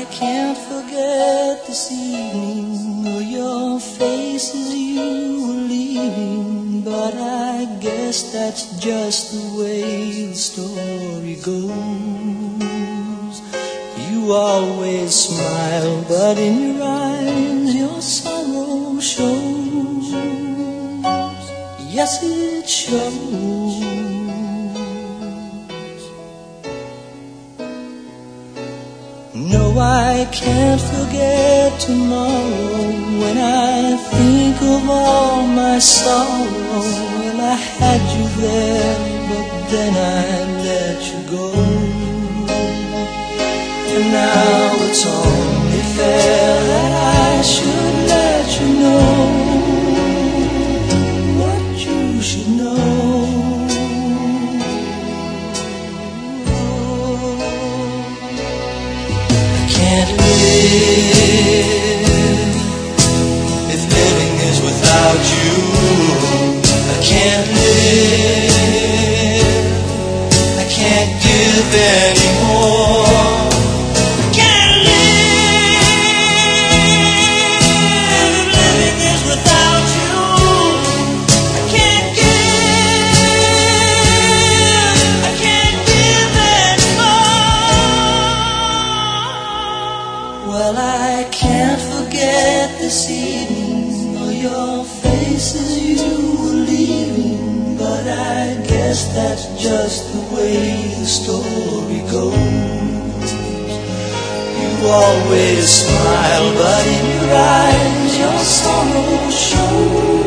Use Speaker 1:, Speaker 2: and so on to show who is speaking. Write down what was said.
Speaker 1: can't forget this evening or your face as you were leaving, but I guess that's just the way the story goes. You always smile, but in your eyes your sorrow shows. Yes, it shows. No, I can't forget tomorrow when I think of all my sorrow. Well, I had you there, but then I let you go. And now it's only fair that I should let you know what you should know. Can't live if living is without you. I can't live, I can't give anymore. I can't live if living is without you. I can't give, I can't give anymore. Well, I can't forget this evening or your face as you were leaving, but I guess that's just the way the story goes. You always smile, but in your eyes your sorrow shows.